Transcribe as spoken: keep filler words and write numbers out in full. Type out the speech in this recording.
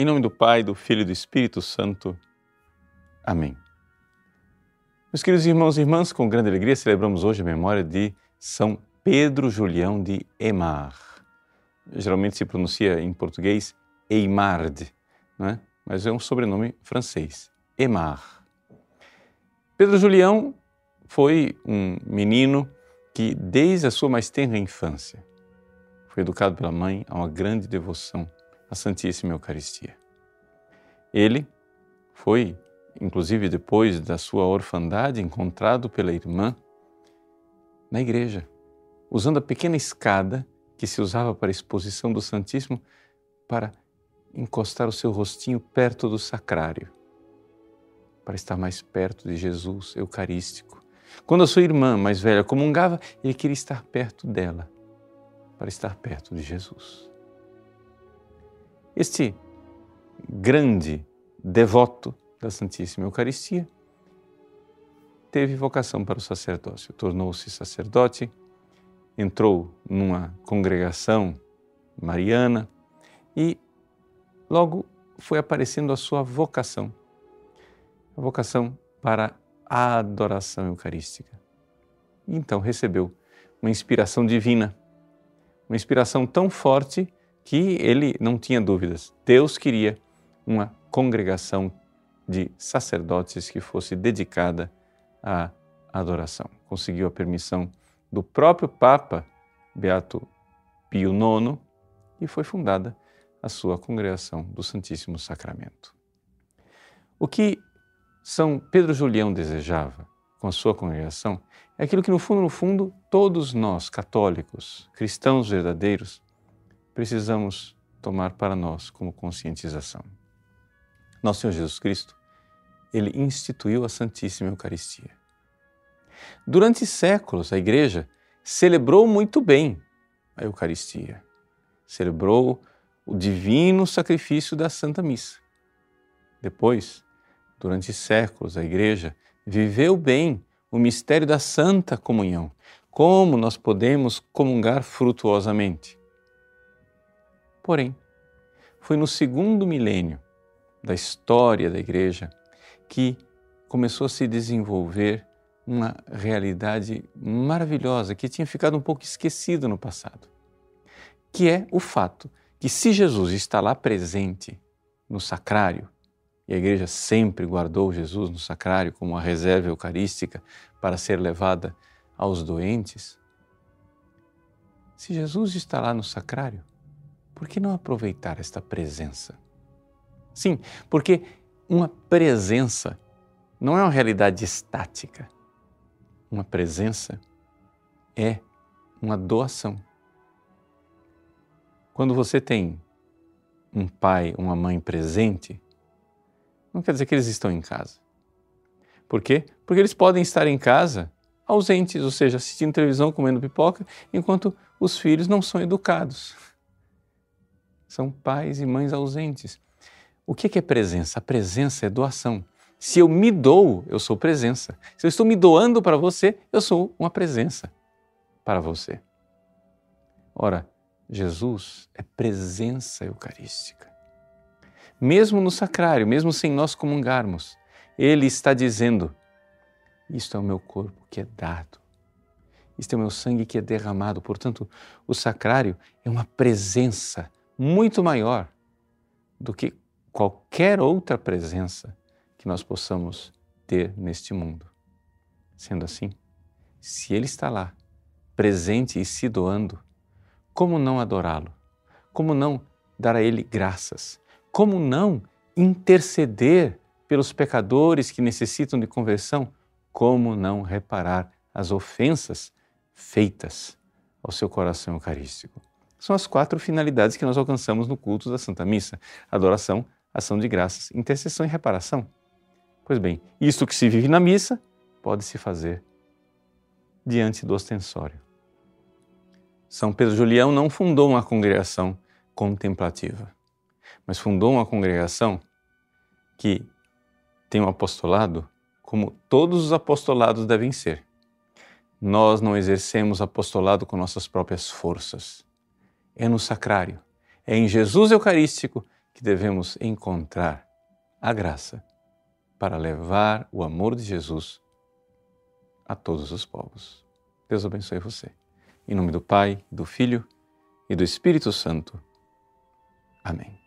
Em nome do Pai, do Filho e do Espírito Santo. Amém. Meus queridos irmãos e irmãs, com grande alegria celebramos hoje a memória de São Pedro Julião de Aimar. Geralmente se pronuncia em português Aimard, não é? Mas é um sobrenome francês, Aimar. Pedro Julião foi um menino que, desde a sua mais tenra infância, foi educado pela mãe a uma grande devoção à Santíssima Eucaristia. Ele foi, inclusive depois da sua orfandade, encontrado pela irmã na igreja, usando a pequena escada que se usava para a exposição do Santíssimo para encostar o seu rostinho perto do sacrário, para estar mais perto de Jesus Eucarístico. Quando a sua irmã mais velha comungava, ele queria estar perto dela, para estar perto de Jesus. Este grande devoto da Santíssima Eucaristia teve vocação para o sacerdócio, tornou-se sacerdote, entrou numa congregação mariana e logo foi aparecendo a sua vocação, a vocação para a adoração eucarística. E então recebeu uma inspiração divina, uma inspiração tão forte que ele não tinha dúvidas. Deus queria uma congregação de sacerdotes que fosse dedicada à adoração. Conseguiu a permissão do próprio Papa Beato Pio nono e foi fundada a sua congregação do Santíssimo Sacramento. O que São Pedro Julião desejava com a sua congregação é aquilo que, no fundo, no fundo, todos nós, católicos, cristãos verdadeiros, precisamos tomar para nós como conscientização. Nosso Senhor Jesus Cristo, Ele instituiu a Santíssima Eucaristia. Durante séculos, a Igreja celebrou muito bem a Eucaristia. Celebrou o divino sacrifício da Santa Missa. Depois, durante séculos, a Igreja viveu bem o mistério da Santa Comunhão. Como nós podemos comungar frutuosamente? Porém, foi no segundo milênio da história da Igreja que começou a se desenvolver uma realidade maravilhosa que tinha ficado um pouco esquecida no passado, que é o fato que, se Jesus está lá presente no sacrário, e a Igreja sempre guardou Jesus no sacrário como uma reserva eucarística para ser levada aos doentes, se Jesus está lá no sacrário, por que não aproveitar esta presença? Sim, porque uma presença não é uma realidade estática. Uma presença é uma doação. Quando você tem um pai, uma mãe presente, não quer dizer que eles estão em casa. Por quê? Porque eles podem estar em casa ausentes, ou seja, assistindo televisão, comendo pipoca, enquanto os filhos não são educados. São pais e mães ausentes. O que é presença? A presença é doação. Se eu me dou, eu sou presença. Se eu estou me doando para você, eu sou uma presença para você. Ora, Jesus é presença eucarística. Mesmo no sacrário, mesmo sem nós comungarmos, Ele está dizendo: isto é o meu corpo que é dado, isto é o meu sangue que é derramado. Portanto, o sacrário é uma presença muito maior do que qualquer outra presença que nós possamos ter neste mundo. Sendo assim, se Ele está lá, presente e se doando, como não adorá-lo? Como não dar a Ele graças? Como não interceder pelos pecadores que necessitam de conversão? Como não reparar as ofensas feitas ao seu coração eucarístico? São as quatro finalidades que nós alcançamos no culto da Santa Missa: adoração, ação de graças, intercessão e reparação. Pois bem, isto que se vive na missa pode se fazer diante do ostensório. São Pedro Julião não fundou uma congregação contemplativa, mas fundou uma congregação que tem um apostolado como todos os apostolados devem ser. Nós não exercemos apostolado com nossas próprias forças. É no sacrário, é em Jesus Eucarístico que que devemos encontrar a graça para levar o amor de Jesus a todos os povos. Deus abençoe você. Em nome do Pai, do Filho e do Espírito Santo. Amém.